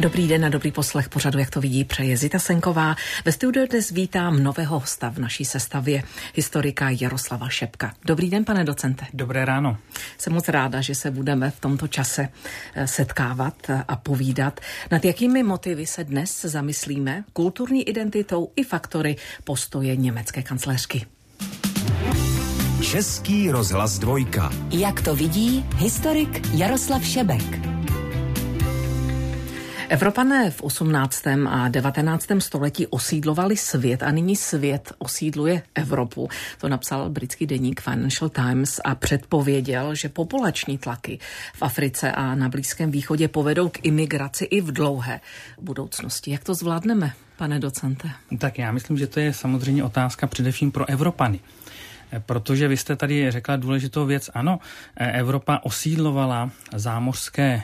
Dobrý den a dobrý poslech pořadu, jak to vidí, přeje Zita Senková. Ve studiu dnes vítám nového hosta v naší sestavě, historika Jaroslava Šebka. Dobrý den, pane docente. Dobré ráno. Jsem moc ráda, že se budeme v tomto čase setkávat a povídat. Nad jakými motivy se dnes zamyslíme, kulturní identitou i faktory postoje německé kancléřky. Český rozhlas Dvojka. Jak to vidí historik Jaroslav Šebek. Evropané v 18. a 19. století osídlovali svět a nyní svět osídluje Evropu. To napsal britský deník Financial Times a předpověděl, že populační tlaky v Africe a na Blízkém východě povedou k imigraci i v dlouhé budoucnosti. Jak to zvládneme, pane docente? Tak já myslím, že to je samozřejmě otázka především pro Evropany. Protože vy jste tady řekla důležitou věc. Ano, Evropa osídlovala zámořské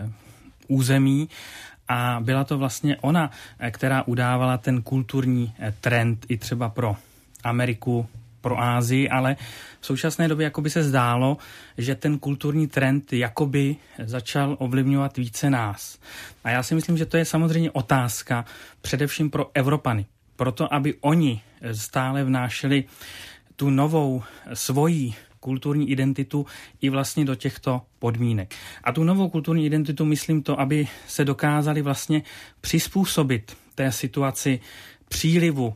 území a byla to vlastně ona, která udávala ten kulturní trend i třeba pro Ameriku, pro Asii, ale v současné době jakoby se zdálo, že ten kulturní trend jakoby začal ovlivňovat více nás. A já si myslím, že to je samozřejmě otázka především pro Evropany. Proto, aby oni stále vnášeli tu novou svoji kulturní identitu i vlastně do těchto podmínek. A tu novou kulturní identitu myslím to, aby se dokázali vlastně přizpůsobit té situaci přílivu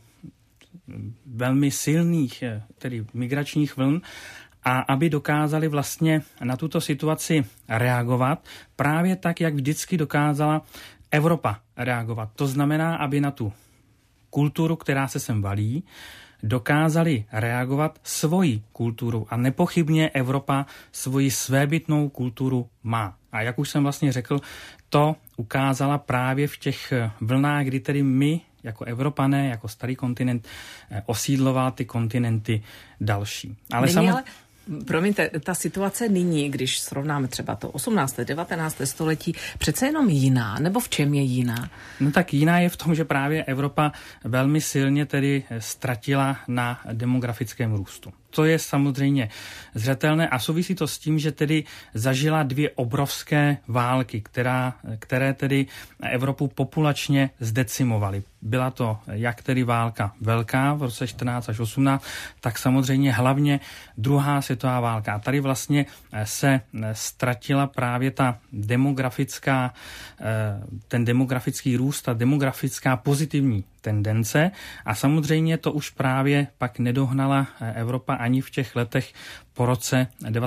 velmi silných, tedy migračních vln, a aby dokázali vlastně na tuto situaci reagovat právě tak, jak vždycky dokázala Evropa reagovat. To znamená, aby na tu kulturu, která se sem valí, dokázali reagovat svoji kulturu a nepochybně Evropa svoji svébytnou kulturu má. A jak už jsem vlastně řekl, to ukázala právě v těch vlnách, kdy tedy my jako Evropané, jako starý kontinent osídloval ty kontinenty další. Ale promiňte, ta situace nyní, když srovnáme třeba to 18. 19. století, přece jenom jiná, nebo v čem je jiná? No tak jiná je v tom, že právě Evropa velmi silně tedy ztratila na demografickém růstu. To je samozřejmě zřetelné a souvisí to s tím, že tedy zažila dvě obrovské války, které tedy Evropu populačně zdecimovaly. Byla to jak tedy válka velká v roce 14 až 18, tak samozřejmě hlavně druhá světová válka. A tady vlastně se ztratila právě ta demografická, ten demografický růst, ta demografická pozitivní tendence a samozřejmě to už právě pak nedohnala Evropa ani v těch letech po roce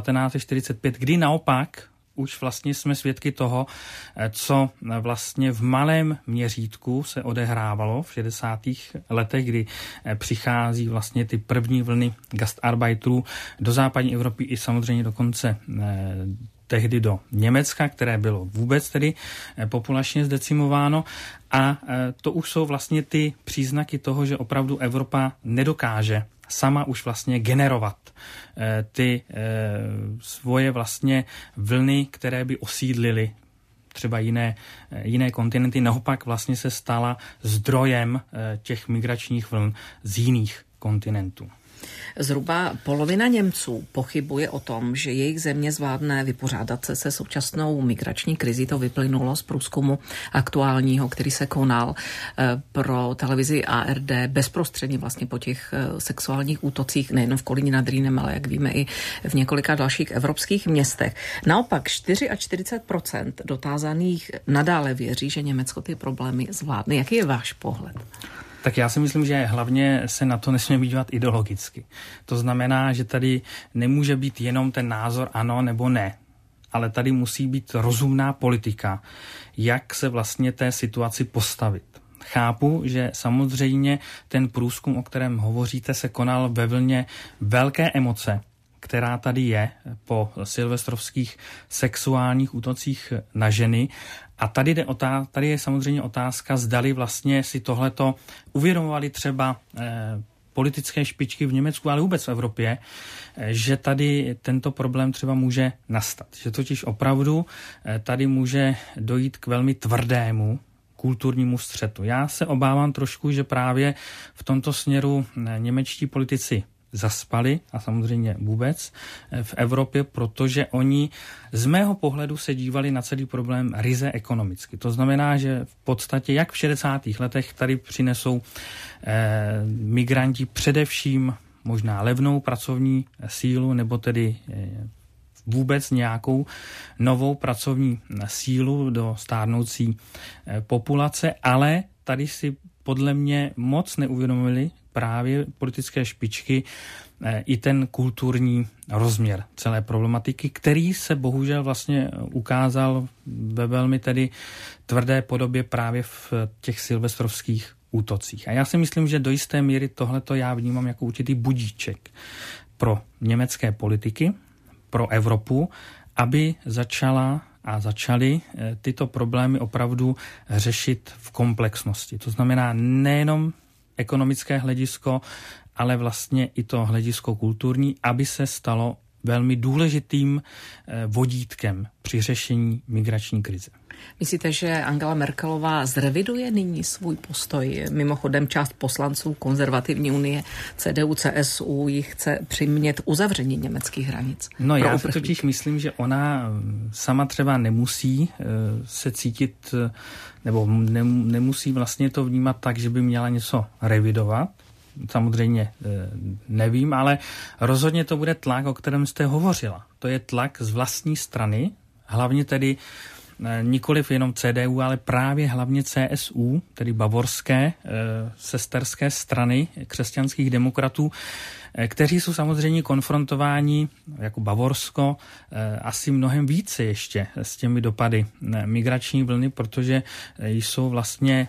1945, kdy naopak už vlastně jsme svědky toho, co vlastně v malém měřítku se odehrávalo v 60. letech, kdy přichází vlastně ty první vlny gastarbeiterů do západní Evropy i samozřejmě dokonce tehdy do Německa, které bylo vůbec tedy populačně zdecimováno a to už jsou vlastně ty příznaky toho, že opravdu Evropa nedokáže sama už vlastně generovat ty svoje vlastně vlny, které by osídlily třeba jiné kontinenty, naopak vlastně se stala zdrojem těch migračních vln z jiných kontinentů. Zhruba polovina Němců pochybuje o tom, že jejich země zvládne vypořádat se současnou migrační krizi. To vyplynulo z průzkumu aktuálního, který se konal pro televizi ARD bezprostředně vlastně po těch sexuálních útocích nejen v Kolíně nad Rýnem, ale jak víme i v několika dalších evropských městech. Naopak 44% dotázaných nadále věří, že Německo ty problémy zvládne. Jaký je váš pohled? Tak já si myslím, že hlavně se na to nesmíme dívat ideologicky. To znamená, že tady nemůže být jenom ten názor ano nebo ne, ale tady musí být rozumná politika, jak se vlastně té situaci postavit. Chápu, že samozřejmě ten průzkum, o kterém hovoříte, se konal ve vlně velké emoce, která tady je po silvestrovských sexuálních útocích na ženy. A tady je samozřejmě otázka, zdali vlastně si tohleto uvědomovali třeba politické špičky v Německu, ale vůbec v Evropě, že tady tento problém třeba může nastat. Že totiž opravdu tady může dojít k velmi tvrdému kulturnímu střetu. Já se obávám trošku, že právě v tomto směru němečtí politici zaspali a samozřejmě vůbec v Evropě, protože oni z mého pohledu se dívali na celý problém ryze ekonomicky. To znamená, že v podstatě jak v 60. letech tady přinesou migranti především možná levnou pracovní sílu nebo tedy vůbec nějakou novou pracovní sílu do stárnoucí populace, ale tady si podle mě moc neuvědomili právě politické špičky i ten kulturní rozměr celé problematiky, který se bohužel vlastně ukázal ve velmi tedy tvrdé podobě právě v těch silvestrovských útocích. A já si myslím, že do jisté míry tohleto já vnímám jako určitý budíček pro německé politiky, pro Evropu, aby začaly tyto problémy opravdu řešit v komplexnosti. To znamená nejenom ekonomické hledisko, ale vlastně i to hledisko kulturní, aby se stalo velmi důležitým vodítkem při řešení migrační krize. Myslíte, že Angela Merkelová zreviduje nyní svůj postoj? Mimochodem část poslanců konzervativní unie CDU, CSU ji chce přimět uzavření německých hranic. No já si totiž myslím, že ona sama třeba nemusí se cítit, nebo nemusí vlastně to vnímat tak, že by měla něco revidovat. Samozřejmě nevím, ale rozhodně to bude tlak, o kterém jste hovořila. To je tlak z vlastní strany, hlavně tedy nikoliv jenom CDU, ale právě hlavně CSU, tedy bavorské sesterské strany křesťanských demokratů, kteří jsou samozřejmě konfrontováni jako Bavorsko asi mnohem více ještě s těmi dopady migrační vlny, protože jsou vlastně,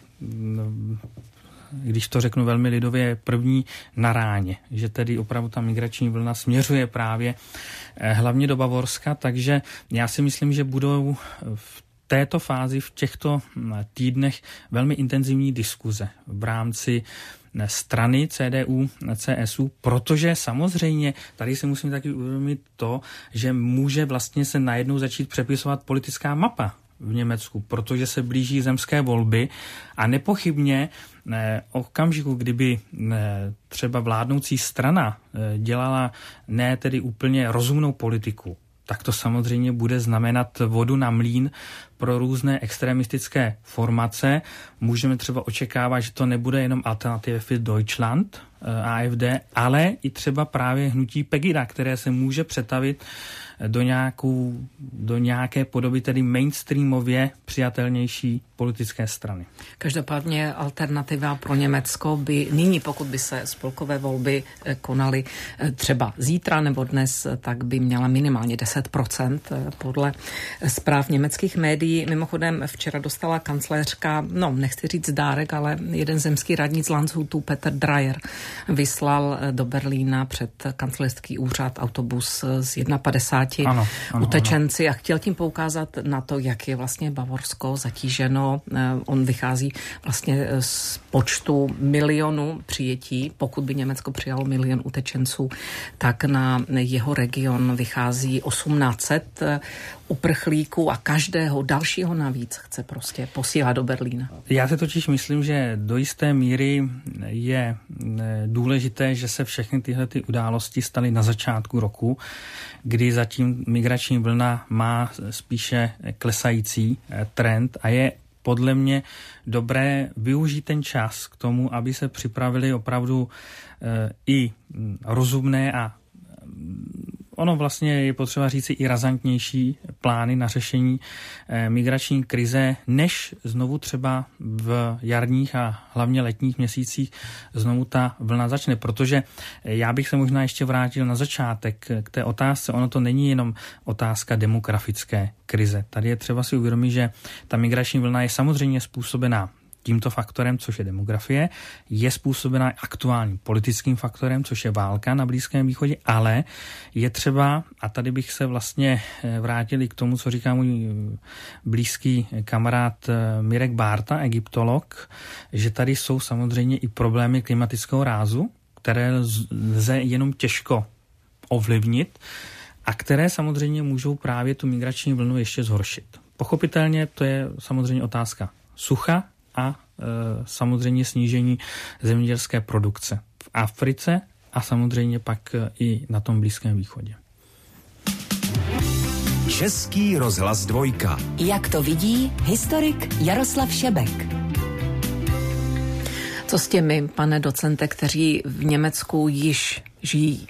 když to řeknu velmi lidově, první na ráně, že tedy opravdu ta migrační vlna směřuje právě hlavně do Bavorska, takže já si myslím, že budou v této fázi, v těchto týdnech velmi intenzivní diskuze v rámci strany CDU, CSU, protože samozřejmě tady si musím taky uvědomit to, že může vlastně se najednou začít přepisovat politická mapa v Německu, protože se blíží zemské volby a nepochybně okamžiku, kdyby třeba vládnoucí strana dělala ne tedy úplně rozumnou politiku, tak to samozřejmě bude znamenat vodu na mlýn pro různé extremistické formace. Můžeme třeba očekávat, že to nebude jenom Alternative für Deutschland, AfD, ale i třeba právě hnutí Pegida, které se může přetavit do nějaké podoby tedy mainstreamově přijatelnější politické strany. Každopádně alternativa pro Německo by nyní, pokud by se spolkové volby konaly třeba zítra nebo dnes, tak by měla minimálně 10% podle zpráv německých médií. Mimochodem včera dostala kancléřka, nechci říct dárek, ale jeden zemský radní z Landshutu, Peter Dreyer, vyslal do Berlína před kancléřský úřad autobus z 51 utečenci a chtěl tím poukázat na to, jak je vlastně Bavorsko zatíženo. On vychází vlastně z počtu milionu přijetí. Pokud by Německo přijalo 1 milion utečenců, tak na jeho region vychází 1800 uprchlíků a každého dalšího navíc chce prostě posílat do Berlína. Já si totiž myslím, že do jisté míry je důležité, že se všechny tyhle události staly na začátku roku, kdy zatím migrační vlna má spíše klesající trend a je podle mě dobré využít ten čas k tomu, aby se připravili opravdu i rozumné a ono vlastně je potřeba říci i razantnější plány na řešení migrační krize, než znovu třeba v jarních a hlavně letních měsících znovu ta vlna začne. Protože já bych se možná ještě vrátil na začátek k té otázce. Ono to není jenom otázka demografické krize. Tady je třeba si uvědomit, že ta migrační vlna je samozřejmě způsobená tímto faktorem, což je demografie, je způsobená aktuálním politickým faktorem, což je válka na Blízkém východě, ale je třeba, a tady bych se vlastně vrátil k tomu, co říká můj blízký kamarád Mirek Bárta, egyptolog, že tady jsou samozřejmě i problémy klimatického rázu, které lze jenom těžko ovlivnit a které samozřejmě můžou právě tu migrační vlnu ještě zhoršit. Pochopitelně to je samozřejmě otázka sucha a samozřejmě snížení zemědělské produkce v Africe a samozřejmě pak i na tom Blízkém východě. Český rozhlas 2. Jak to vidí historik Jaroslav Šebek. Co s těmi, pane docente, kteří v Německu již žijí?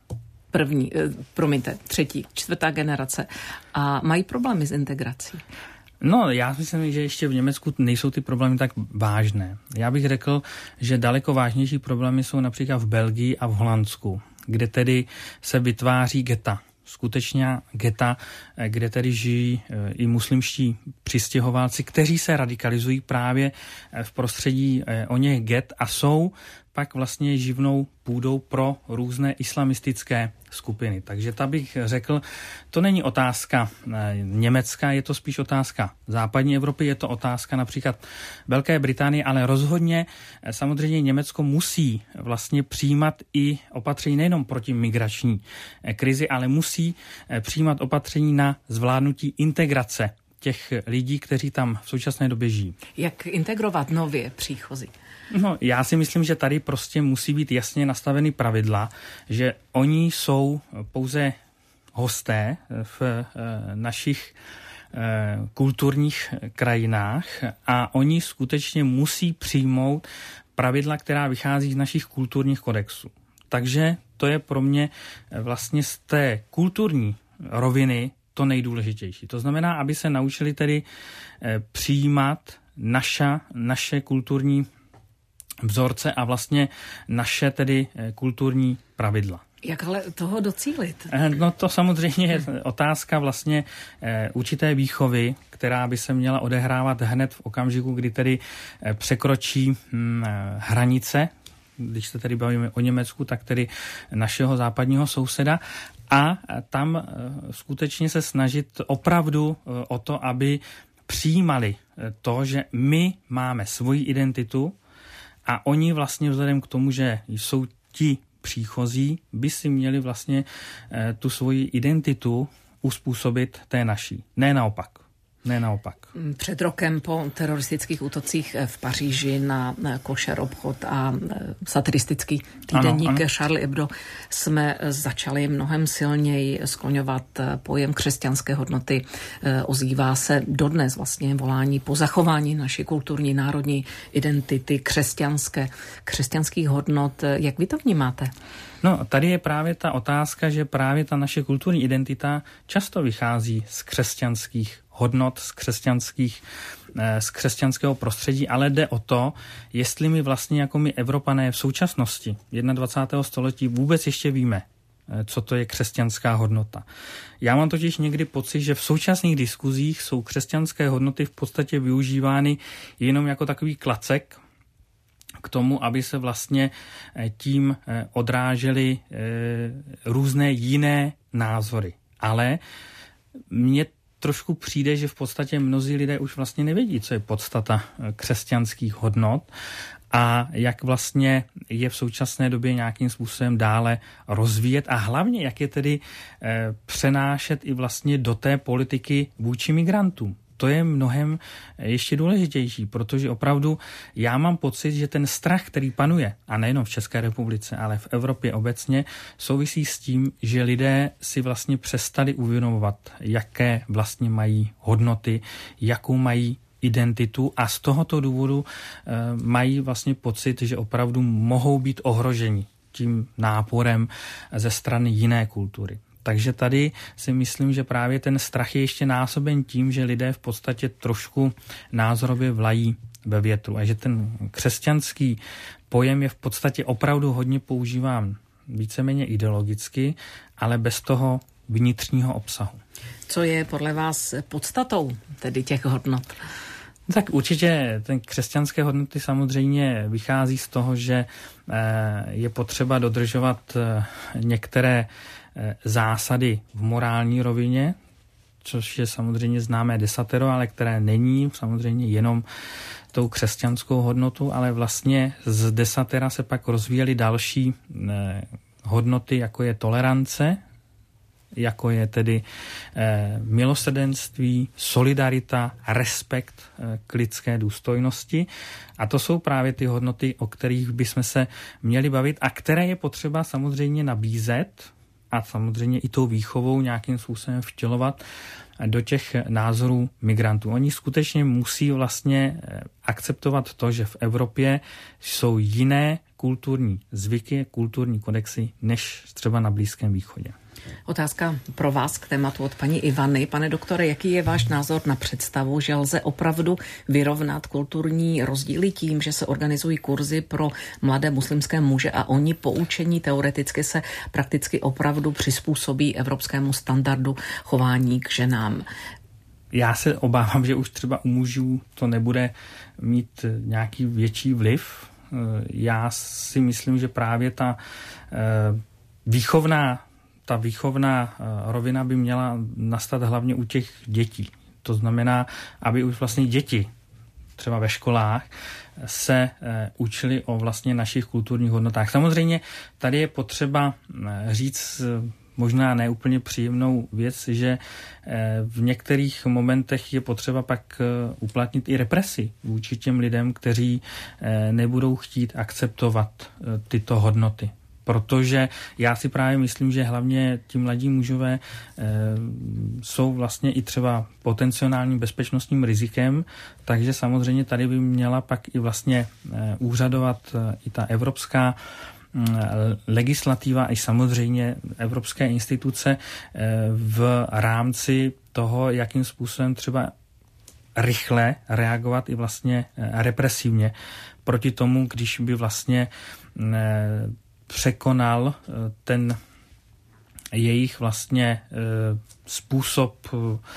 Třetí, čtvrtá generace a mají problémy s integrací? No, já myslím, že ještě v Německu nejsou ty problémy tak vážné. Já bych řekl, že daleko vážnější problémy jsou například v Belgii a v Holandsku, kde tedy se vytváří geta. Skutečně geta, kde tedy žijí i muslimští přistěhovalci, kteří se radikalizují právě v prostředí oněch get a jsou pak vlastně živnou půdou pro různé islamistické skupiny. Takže ta bych řekl, to není otázka německá, je to spíš otázka západní Evropy, je to otázka například Velké Británie, ale rozhodně samozřejmě Německo musí vlastně přijímat i opatření nejenom proti migrační krizi, ale musí přijímat opatření na zvládnutí integrace těch lidí, kteří tam v současné době žijí. Jak integrovat nově příchozí? No, já si myslím, že tady prostě musí být jasně nastaveny pravidla, že oni jsou pouze hosté v našich kulturních krajinách a oni skutečně musí přijmout pravidla, která vychází z našich kulturních kodexů. Takže to je pro mě vlastně z té kulturní roviny to nejdůležitější. To znamená, aby se naučili tedy přijímat naše kulturní vzorce a vlastně naše tedy kulturní pravidla. Jak ale toho docílit? No to samozřejmě je otázka vlastně určité výchovy, která by se měla odehrávat hned v okamžiku, kdy tedy překročí hranice, když se tedy bavíme o Německu, tak tedy našeho západního souseda a tam skutečně se snažit opravdu o to, aby přijímali to, že my máme svoji identitu a oni vlastně vzhledem k tomu, že jsou ti příchozí, by si měli vlastně tu svoji identitu uspůsobit té naší. Ne naopak. Před rokem po teroristických útocích v Paříži na košer obchod a satiristický týdeník ano. Charlie Hebdo jsme začali mnohem silněji skloňovat pojem křesťanské hodnoty. Ozývá se dodnes vlastně volání po zachování naší kulturní národní identity křesťanských hodnot. Jak vy to vnímáte? No, tady je právě ta otázka, že právě ta naše kulturní identita často vychází z křesťanských hodnot, z křesťanského prostředí, ale jde o to, jestli my vlastně jako my Evropané v současnosti 21. století vůbec ještě víme, co to je křesťanská hodnota. Já mám totiž někdy pocit, že v současných diskuzích jsou křesťanské hodnoty v podstatě využívány jenom jako takový klacek k tomu, aby se vlastně tím odrážely různé jiné názory. Ale mně trošku přijde, že v podstatě mnozí lidé už vlastně nevědí, co je podstata křesťanských hodnot a jak vlastně je v současné době nějakým způsobem dále rozvíjet a hlavně, jak je tedy přenášet i vlastně do té politiky vůči migrantům. To je mnohem ještě důležitější, protože opravdu já mám pocit, že ten strach, který panuje, a nejenom v České republice, ale v Evropě obecně, souvisí s tím, že lidé si vlastně přestali uvědomovat, jaké vlastně mají hodnoty, jakou mají identitu a z tohoto důvodu mají vlastně pocit, že opravdu mohou být ohroženi tím náporem ze strany jiné kultury. Takže tady si myslím, že právě ten strach je ještě násoben tím, že lidé v podstatě trošku názorově vlají ve větru a že ten křesťanský pojem je v podstatě opravdu hodně používán víceméně ideologicky, ale bez toho vnitřního obsahu. Co je podle vás podstatou tedy těch hodnot? Tak určitě ten křesťanské hodnoty samozřejmě vychází z toho, že je potřeba dodržovat některé zásady v morální rovině, což je samozřejmě známé desatero, ale které není samozřejmě jenom tou křesťanskou hodnotu, ale vlastně z desatera se pak rozvíjely další hodnoty, jako je tolerance, jako je tedy milosrdenství, solidarita, respekt k lidské důstojnosti. A to jsou právě ty hodnoty, o kterých bychom se měli bavit a které je potřeba samozřejmě nabízet a samozřejmě i tou výchovou nějakým způsobem vtělovat do těch názorů migrantů. Oni skutečně musí vlastně akceptovat to, že v Evropě jsou jiné kulturní zvyky, kulturní kodexy, než třeba na Blízkém východě. Otázka pro vás k tématu od paní Ivany. Pane doktore, jaký je váš názor na představu, že lze opravdu vyrovnat kulturní rozdíly tím, že se organizují kurzy pro mladé muslimské muže a oni poučení teoreticky se prakticky opravdu přizpůsobí evropskému standardu chování k ženám? Já se obávám, že už třeba u mužů to nebude mít nějaký větší vliv. Já si myslím, že právě ta výchovná rovina by měla nastat hlavně u těch dětí. To znamená, aby už vlastně děti třeba ve školách se učili o vlastně našich kulturních hodnotách. Samozřejmě tady je potřeba říct možná neúplně příjemnou věc, že v některých momentech je potřeba pak uplatnit i represi vůči těm lidem, kteří nebudou chtít akceptovat tyto hodnoty. Protože já si právě myslím, že hlavně ti mladí mužové jsou vlastně i třeba potenciálním bezpečnostním rizikem, takže samozřejmě tady by měla pak i vlastně úřadovat i ta evropská legislativa i samozřejmě evropské instituce v rámci toho, jakým způsobem třeba rychle reagovat i vlastně represivně proti tomu, když by vlastně překonal ten jejich vlastně způsob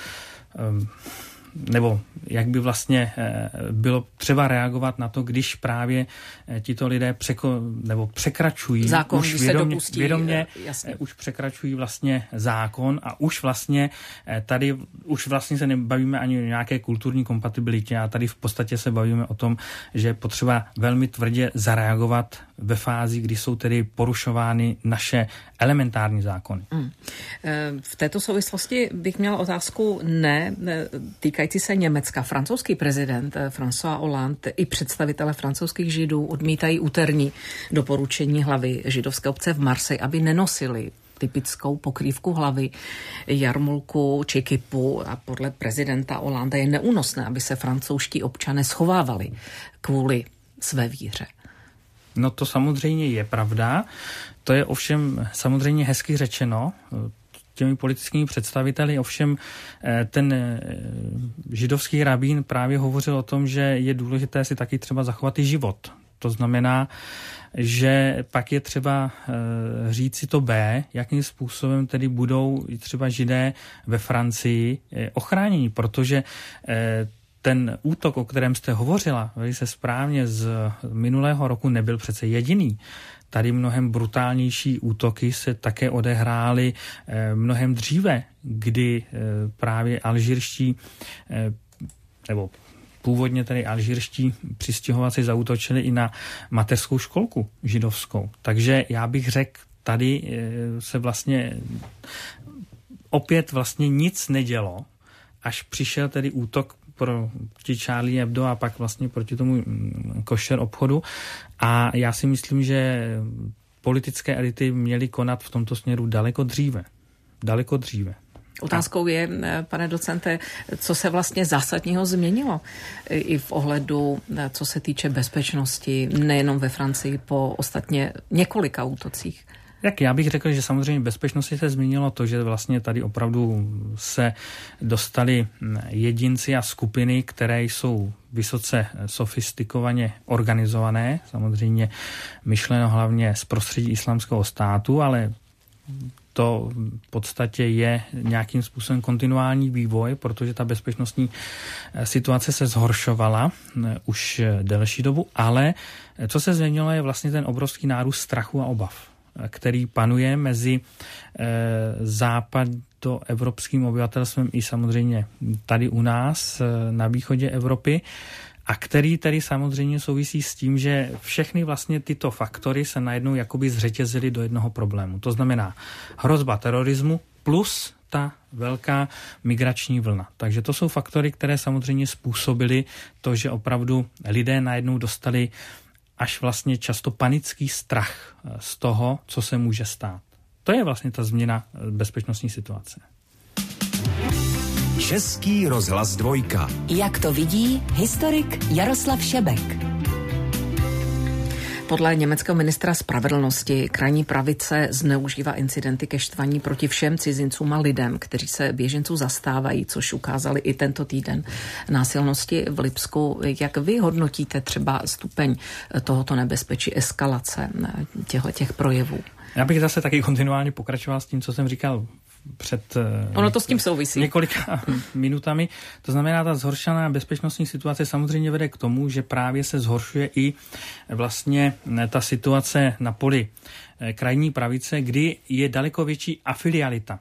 nebo jak by vlastně bylo třeba reagovat na to, když právě tito lidé překračují zákon, už vědomě už překračují vlastně zákon a už vlastně tady už vlastně se nebavíme ani o nějaké kulturní kompatibilitě a tady v podstatě se bavíme o tom, že je potřeba velmi tvrdě zareagovat ve fázi, kdy jsou tedy porušovány naše elementární zákony. V této souvislosti bych měla otázku týkající se Německa. Francouzský prezident François Hollande i představitele francouzských židů odmítají úterní doporučení hlavy židovské obce v Marseille, aby nenosili typickou pokrývku hlavy, jarmulku či kipu a podle prezidenta Hollande je neúnosné, aby se francouzští občané schovávali kvůli své víře. No to samozřejmě je pravda. To je ovšem samozřejmě hezky řečeno těmi politickými představiteli. Ovšem ten židovský rabín právě hovořil o tom, že je důležité si taky třeba zachovat i život. To znamená, že pak je třeba říct si to B, jakým způsobem tedy budou třeba židé ve Francii ochráněni, protože ten útok, o kterém jste hovořila velice správně z minulého roku, nebyl přece jediný. Tady mnohem brutálnější útoky se také odehrály mnohem dříve, kdy právě alžírští, nebo původně tedy alžírští přistěhovalci zaútočili i na mateřskou školku židovskou. Takže já bych řekl, tady se vlastně opět vlastně nic nedělo, až přišel tedy útok proti Charlie Hebdo a pak vlastně proti tomu košer obchodu. A já si myslím, že politické elity měly konat v tomto směru daleko dříve. Daleko dříve. Otázkou je, pane docente, co se vlastně zásadního změnilo i v ohledu, co se týče bezpečnosti, nejenom ve Francii, po ostatně několika útocích. Jak já bych řekl, že samozřejmě bezpečnosti se změnilo to, že vlastně tady opravdu se dostali jedinci a skupiny, které jsou vysoce sofistikovaně organizované, samozřejmě myšleno hlavně z prostředí Islámského státu, ale to v podstatě je nějakým způsobem kontinuální vývoj, protože ta bezpečnostní situace se zhoršovala už delší dobu, ale co se změnilo je vlastně ten obrovský nárůst strachu a obav, který panuje mezi západoevropským obyvatelstvem i samozřejmě tady u nás na východě Evropy a který tedy samozřejmě souvisí s tím, že všechny vlastně tyto faktory se najednou jakoby zřetězily do jednoho problému. To znamená hrozba terorismu, plus ta velká migrační vlna. Takže to jsou faktory, které samozřejmě způsobily to, že opravdu lidé najednou dostali až vlastně často panický strach z toho, co se může stát. To je vlastně ta změna bezpečnostní situace. Český rozhlas 2. Jak to vidí historik Jaroslav Šebek. Podle německého ministra spravedlnosti krajní pravice zneužívá incidenty ke štvaní proti všem cizincům a lidem, kteří se běženců zastávají, což ukázali i tento týden násilnosti v Lipsku. Jak vy hodnotíte třeba stupeň tohoto nebezpečí, eskalace těch projevů? Já bych zase taky kontinuálně pokračoval s tím, co jsem říkal před ono to s tím souvisí. Několika minutami. To znamená, ta zhoršená bezpečnostní situace samozřejmě vede k tomu, že právě se zhoršuje i vlastně ta situace na poli krajní pravice, kdy je daleko větší afilialita,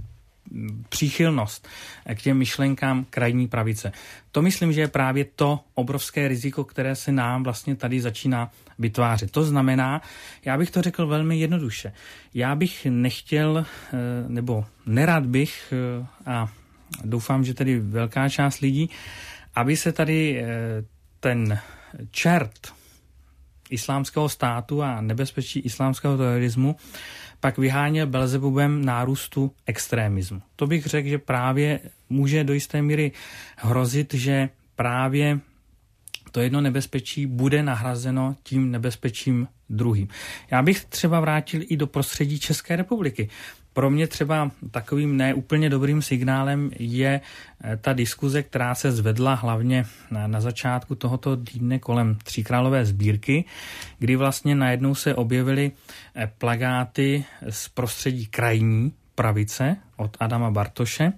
příchylnost k těm myšlenkám krajní pravice. To myslím, že je právě to obrovské riziko, které se nám vlastně tady začíná vytvářet. To znamená, já bych to řekl velmi jednoduše. Já bych nechtěl, nebo nerad bych, a doufám, že tedy velká část lidí, aby se tady ten čert islámského státu a nebezpečí islámského terorismu pak vyháněl Belzebubem nárůstu extremismu. To bych řekl, že právě může do jisté míry hrozit, že právě to jedno nebezpečí bude nahrazeno tím nebezpečím druhým. Já bych třeba vrátil i do prostředí České republiky. Pro mě třeba takovým neúplně dobrým signálem je ta diskuze, která se zvedla hlavně na začátku tohoto týdne kolem Tříkrálové sbírky, kdy vlastně najednou se objevily plakáty z prostředí krajní pravice od Adama Bartoše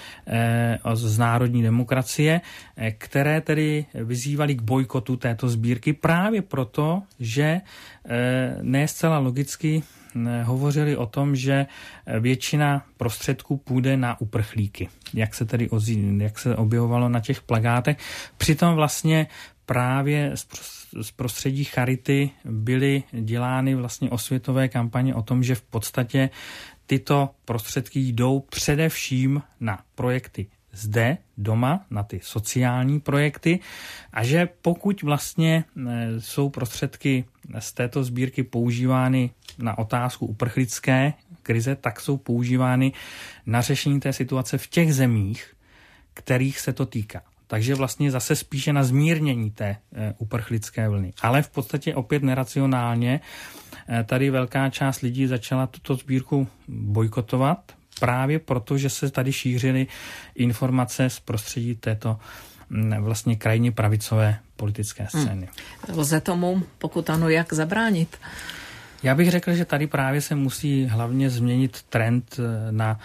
z národní demokracie, které tedy vyzývaly k bojkotu této sbírky právě proto, že ne zcela logicky hovořili o tom, že většina prostředků půjde na uprchlíky, jak se objevovalo na těch plakátech. Přitom vlastně právě z prostředí charity byly dělány vlastně osvětové kampaně o tom, že v podstatě tyto prostředky jdou především na projekty zde, doma, na ty sociální projekty a že pokud vlastně jsou prostředky z této sbírky používány na otázku uprchlické krize, tak jsou používány na řešení té situace v těch zemích, kterých se to týká. Takže vlastně zase spíše na zmírnění té uprchlické vlny. Ale v podstatě opět neracionálně tady velká část lidí začala tuto sbírku bojkotovat právě proto, že se tady šířily informace z prostředí této vlastně krajně pravicové politické scény. Lze tomu, pokud ano, jak zabránit? Já bych řekl, že tady právě se musí hlavně změnit trend na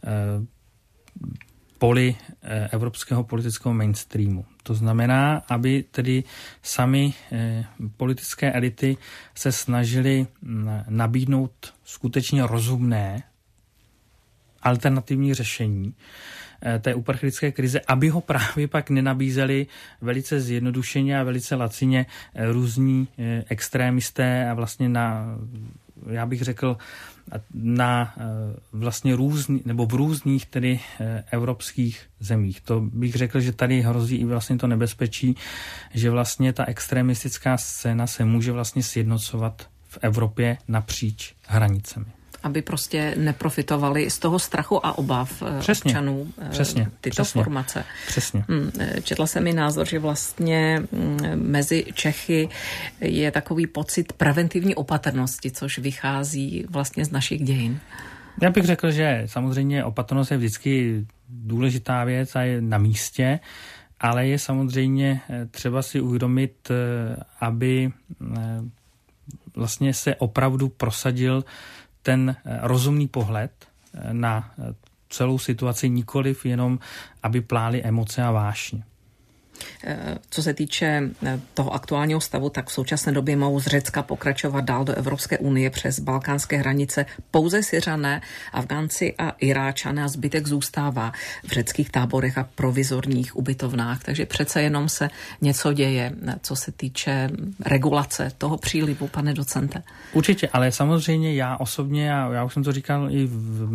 poli evropského politického mainstreamu. To znamená, aby tedy sami politické elity se snažily nabídnout skutečně rozumné alternativní řešení té uprchlické krize, aby ho právě pak nenabízeli velice zjednodušeně a velice lacině různí extrémisté a vlastně já bych řekl, na vlastně v různých tedy evropských zemích. To bych řekl, že tady hrozí i vlastně to nebezpečí, že vlastně ta extremistická scéna se může vlastně sjednocovat v Evropě napříč hranicemi. Aby prostě neprofitovali z toho strachu a obav občanů tyto formace. Přesně. Četla jsem i názor, že vlastně mezi Čechy je takový pocit preventivní opatrnosti, což vychází vlastně z našich dějin. Já bych řekl, že samozřejmě opatrnost je vždycky důležitá věc a je na místě, ale je samozřejmě třeba si uvědomit, aby vlastně se opravdu prosadil ten rozumný pohled na celou situaci, nikoliv jenom, aby plály emoce a vášně. Co se týče toho aktuálního stavu, tak v současné době mohou z Řecka pokračovat dál do Evropské unie přes balkánské hranice pouze Syřané, Afgánci a Iráčané a zbytek zůstává v řeckých táborech a provizorních ubytovnách. Takže přece jenom se něco děje, co se týče regulace toho přílivu, pane docente. Určitě, ale samozřejmě já osobně, a já už jsem to říkal i v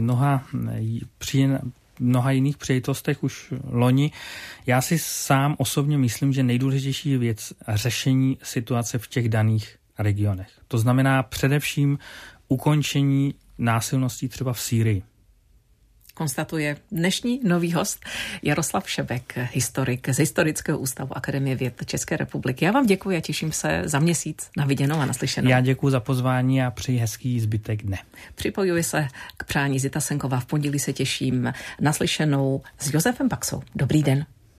mnoha jiných příležitostech už loni. Já si sám osobně myslím, že nejdůležitější je věc řešení situace v těch daných regionech. To znamená především ukončení násilností třeba v Sýrii. Konstatuje dnešní nový host Jaroslav Šebek, historik z Historického ústavu Akademie věd České republiky. Já vám děkuji a těším se za měsíc na viděnou a naslyšenou. Já děkuji za pozvání a přeji hezký zbytek dne. Připojuji se k přání Zita Senková. V pondělí se těším naslyšenou s Josefem Baxou. Dobrý den.